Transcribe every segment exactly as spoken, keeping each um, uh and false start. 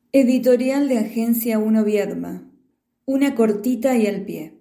Editorial de Agencia uno Viedma. Una cortita y al pie.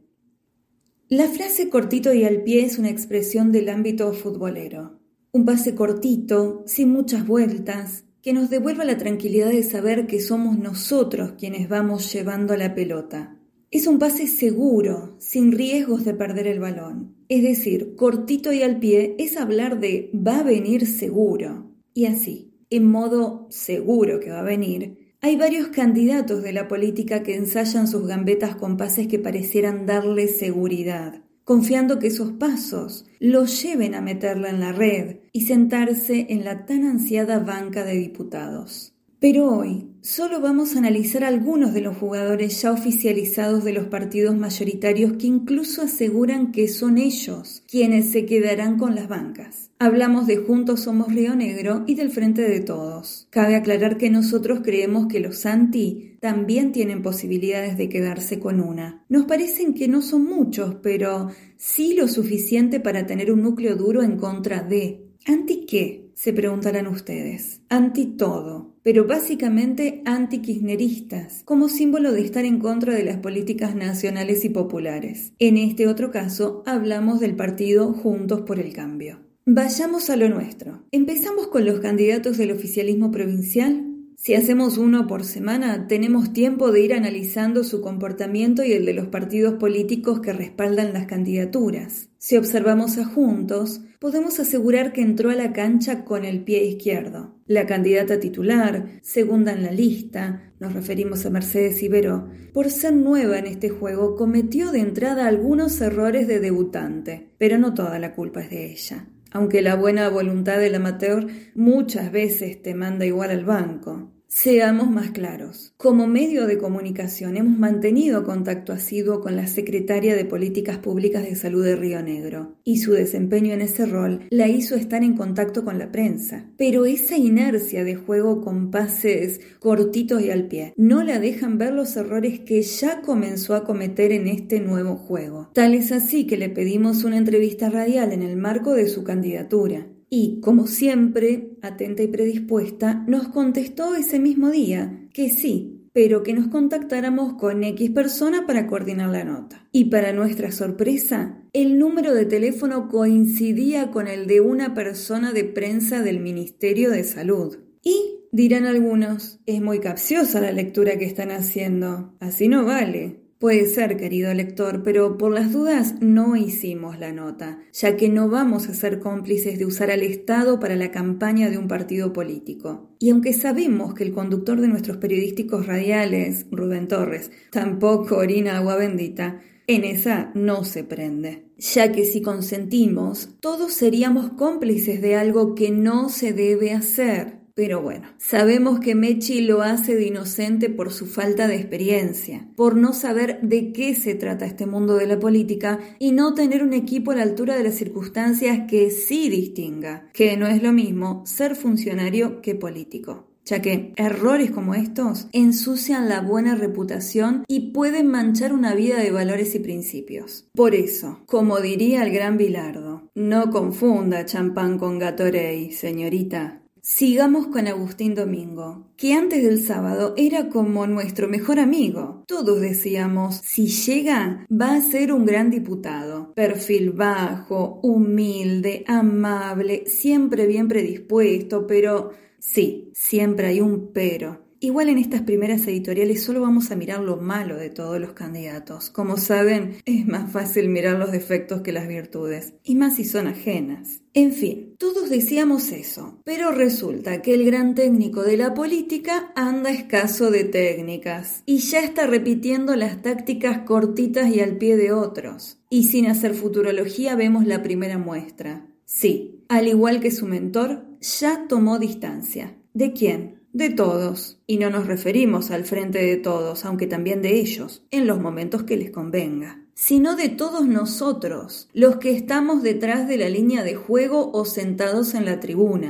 La frase cortito y al pie es una expresión del ámbito futbolero. Un pase cortito, sin muchas vueltas, que nos devuelva la tranquilidad de saber que somos nosotros quienes vamos llevando la pelota. Es un pase seguro, sin riesgos de perder el balón. Es decir, cortito y al pie es hablar de va a venir seguro. Y así, en modo seguro que va a venir, hay varios candidatos de la política que ensayan sus gambetas con pases que parecieran darle seguridad, confiando que esos pasos los lleven a meterla en la red y sentarse en la tan ansiada banca de diputados. Pero hoy solo vamos a analizar algunos de los jugadores ya oficializados de los partidos mayoritarios que incluso aseguran que son ellos quienes se quedarán con las bancas. Hablamos de Juntos Somos Río Negro y del Frente de Todos. Cabe aclarar que nosotros creemos que los anti también tienen posibilidades de quedarse con una. Nos parecen que no son muchos, pero sí lo suficiente para tener un núcleo duro en contra de. ¿Anti qué?, se preguntarán ustedes. Anti todo, pero básicamente anti-kirchneristas, como símbolo de estar en contra de las políticas nacionales y populares. En este otro caso, hablamos del partido Juntos por el Cambio. Vayamos a lo nuestro. Empezamos con los candidatos del oficialismo provincial. Si hacemos uno por semana, tenemos tiempo de ir analizando su comportamiento y el de los partidos políticos que respaldan las candidaturas. Si observamos a Juntos, podemos asegurar que entró a la cancha con el pie izquierdo. La candidata titular, segunda en la lista, nos referimos a Mercedes Ibero, por ser nueva en este juego, cometió de entrada algunos errores de debutante, pero no toda la culpa es de ella. Aunque la buena voluntad del amateur muchas veces te manda igual al banco. Seamos más claros. Como medio de comunicación hemos mantenido contacto asiduo con la secretaria de Políticas Públicas de Salud de Río Negro, y su desempeño en ese rol la hizo estar en contacto con la prensa. Pero esa inercia de juego con pases cortitos y al pie no la dejan ver los errores que ya comenzó a cometer en este nuevo juego. Tal es así que le pedimos una entrevista radial en el marco de su candidatura. Y, como siempre, atenta y predispuesta, nos contestó ese mismo día que sí, pero que nos contactáramos con X persona para coordinar la nota. Y para nuestra sorpresa, el número de teléfono coincidía con el de una persona de prensa del Ministerio de Salud. Y, dirán algunos, es muy capciosa la lectura que están haciendo, así no vale. Puede ser, querido lector, pero por las dudas no hicimos la nota, ya que no vamos a ser cómplices de usar al Estado para la campaña de un partido político. Y aunque sabemos que el conductor de nuestros periodísticos radiales, Rubén Torres, tampoco orina agua bendita, en esa no se prende, ya que si consentimos, todos seríamos cómplices de algo que no se debe hacer. Pero bueno, sabemos que Mechi lo hace de inocente por su falta de experiencia, por no saber de qué se trata este mundo de la política y no tener un equipo a la altura de las circunstancias que sí distinga, que no es lo mismo ser funcionario que político, ya que errores como estos ensucian la buena reputación y pueden manchar una vida de valores y principios. Por eso, como diría el gran Bilardo, no confunda champán con Gatorade, señorita. Sigamos con Agustín Domingo, que antes del sábado era como nuestro mejor amigo. Todos decíamos, si llega, va a ser un gran diputado. Perfil bajo, humilde, amable, siempre bien predispuesto, pero sí, siempre hay un pero. Igual en estas primeras editoriales solo vamos a mirar lo malo de todos los candidatos. Como saben, es más fácil mirar los defectos que las virtudes, y más si son ajenas. En fin, todos decíamos eso, pero resulta que el gran técnico de la política anda escaso de técnicas, y ya está repitiendo las tácticas cortitas y al pie de otros. Y sin hacer futurología vemos la primera muestra. Sí, al igual que su mentor, ya tomó distancia. ¿De quién? De todos, y no nos referimos al frente de todos, aunque también de ellos, en los momentos que les convenga, sino de todos nosotros, los que estamos detrás de la línea de juego o sentados en la tribuna.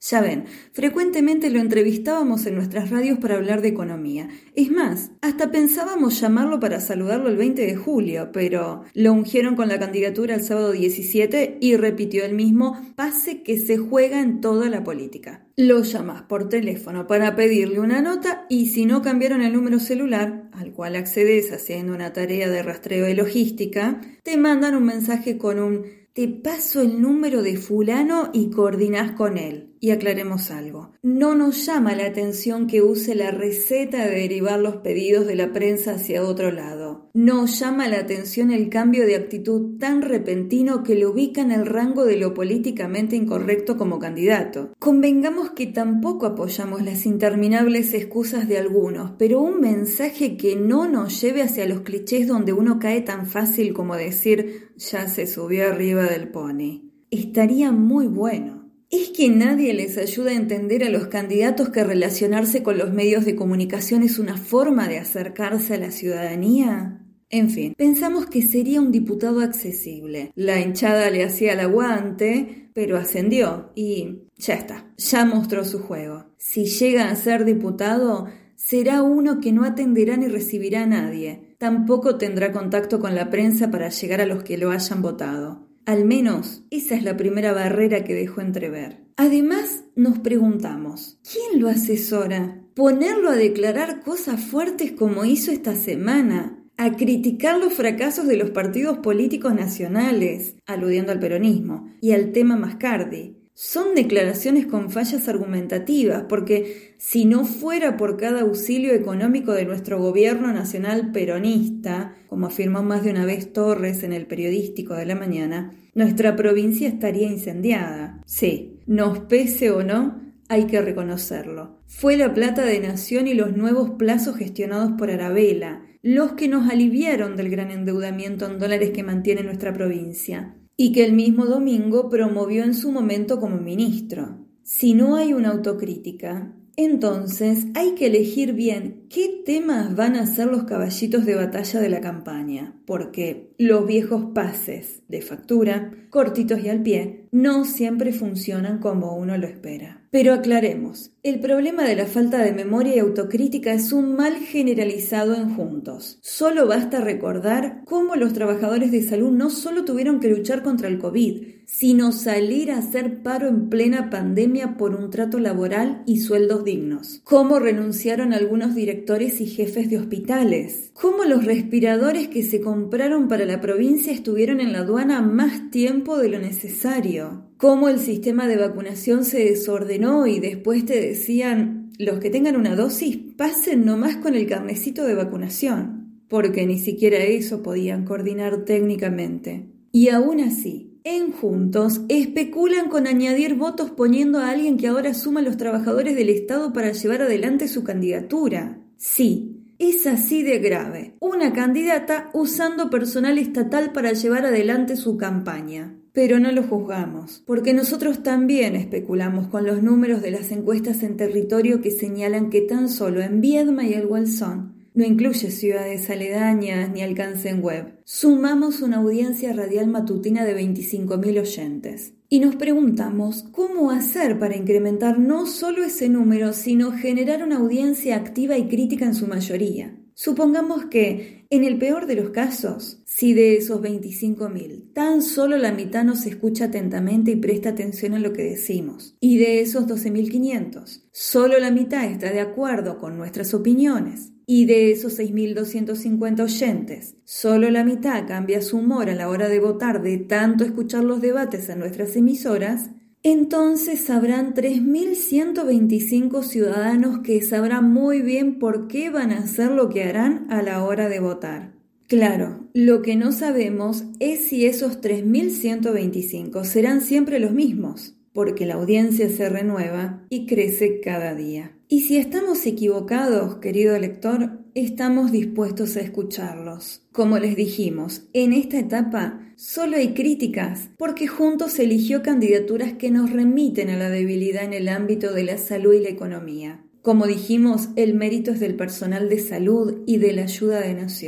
Ya ven, frecuentemente lo entrevistábamos en nuestras radios para hablar de economía. Es más, hasta pensábamos llamarlo para saludarlo el veinte de julio, pero lo ungieron con la candidatura el sábado diecisiete y repitió el mismo pase que se juega en toda la política. Lo llamás por teléfono para pedirle una nota y si no cambiaron el número celular, al cual accedes haciendo una tarea de rastreo de logística, te mandan un mensaje con un «Te paso el número de fulano y coordinás con él». Y aclaremos algo, no nos llama la atención que use la receta de derivar los pedidos de la prensa hacia otro lado. Nos llama la atención el cambio de actitud tan repentino que lo ubica en el rango de lo políticamente incorrecto como candidato. Convengamos que tampoco apoyamos las interminables excusas de algunos, pero un mensaje que no nos lleve hacia los clichés donde uno cae tan fácil como decir «ya se subió arriba del pony». Estaría muy bueno. ¿Es que nadie les ayuda a entender a los candidatos que relacionarse con los medios de comunicación es una forma de acercarse a la ciudadanía? En fin, pensamos que sería un diputado accesible. La hinchada le hacía el aguante, pero ascendió y ya está, ya mostró su juego. Si llega a ser diputado, será uno que no atenderá ni recibirá a nadie. Tampoco tendrá contacto con la prensa para llegar a los que lo hayan votado. Al menos, esa es la primera barrera que dejó entrever. Además, nos preguntamos, ¿quién lo asesora? ¿Ponerlo a declarar cosas fuertes como hizo esta semana? ¿A criticar los fracasos de los partidos políticos nacionales, aludiendo al peronismo, y al tema Mascardi? Son declaraciones con fallas argumentativas, porque si no fuera por cada auxilio económico de nuestro gobierno nacional peronista, como afirmó más de una vez Torres en el periodístico de la mañana, nuestra provincia estaría incendiada. Sí, nos pese o no, hay que reconocerlo. Fue la plata de Nación y los nuevos plazos gestionados por Arabella los que nos aliviaron del gran endeudamiento en dólares que mantiene nuestra provincia y que el mismo domingo promovió en su momento como ministro. Si no hay una autocrítica, entonces hay que elegir bien qué temas van a ser los caballitos de batalla de la campaña, porque los viejos pases de factura, cortitos y al pie, no siempre funcionan como uno lo espera. Pero aclaremos, el problema de la falta de memoria y autocrítica es un mal generalizado en Juntos. Solo basta recordar cómo los trabajadores de salud no solo tuvieron que luchar contra el COVID, sino salir a hacer paro en plena pandemia por un trato laboral y sueldos dignos. Cómo renunciaron algunos directores y jefes de hospitales. Cómo los respiradores que se compraron para la provincia estuvieron en la aduana más tiempo de lo necesario. Cómo el sistema de vacunación se desordenó y después te decían, los que tengan una dosis, pasen nomás con el carnecito de vacunación, porque ni siquiera eso podían coordinar técnicamente. Y aún así, en Juntos, especulan con añadir votos poniendo a alguien que ahora suma a los trabajadores del Estado para llevar adelante su candidatura. Sí, es así de grave. Una candidata usando personal estatal para llevar adelante su campaña. Pero no lo juzgamos, porque nosotros también especulamos con los números de las encuestas en territorio que señalan que tan solo en Viedma y el Bolsón, no incluye ciudades aledañas ni alcance en web, sumamos una audiencia radial matutina de veinticinco mil oyentes. Y nos preguntamos cómo hacer para incrementar no solo ese número, sino generar una audiencia activa y crítica en su mayoría. Supongamos que, en el peor de los casos, si de esos veinticinco mil, tan solo la mitad nos escucha atentamente y presta atención a lo que decimos, y de esos doce mil quinientos, solo la mitad está de acuerdo con nuestras opiniones, y de esos seis mil doscientos cincuenta oyentes, solo la mitad cambia su humor a la hora de votar de tanto escuchar los debates en nuestras emisoras, entonces habrán tres mil ciento veinticinco ciudadanos que sabrán muy bien por qué van a hacer lo que harán a la hora de votar. Claro, lo que no sabemos es si esos tres mil ciento veinticinco serán siempre los mismos, porque la audiencia se renueva y crece cada día. Y si estamos equivocados, querido lector, estamos dispuestos a escucharlos. Como les dijimos, en esta etapa solo hay críticas, porque Juntos eligió candidaturas que nos remiten a la debilidad en el ámbito de la salud y la economía. Como dijimos, el mérito es del personal de salud y de la ayuda de Nación.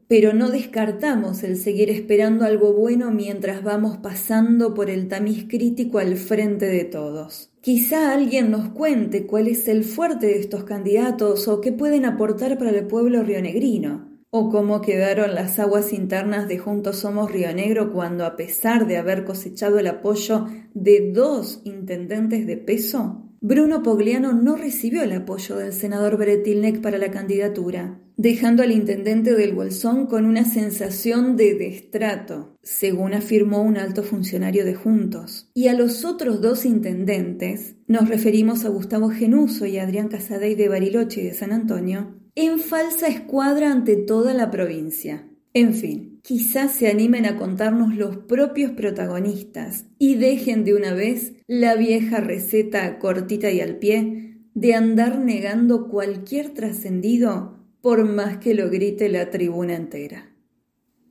pero no descartamos el seguir esperando algo bueno mientras vamos pasando por el tamiz crítico al frente de todos. Quizá alguien nos cuente cuál es el fuerte de estos candidatos o qué pueden aportar para el pueblo rionegrino, o cómo quedaron las aguas internas de Juntos Somos Río Negro cuando, a pesar de haber cosechado el apoyo de dos intendentes de peso, Bruno Pogliano no recibió el apoyo del senador Bretilnec para la candidatura, dejando al intendente del Bolsón con una sensación de destrato, según afirmó un alto funcionario de Juntos. Y a los otros dos intendentes, nos referimos a Gustavo Genuso y a Adrián Casadei de Bariloche y de San Antonio, en falsa escuadra ante toda la provincia. En fin, quizás se animen a contarnos los propios protagonistas y dejen de una vez la vieja receta cortita y al pie de andar negando cualquier trascendido por más que lo grite la tribuna entera.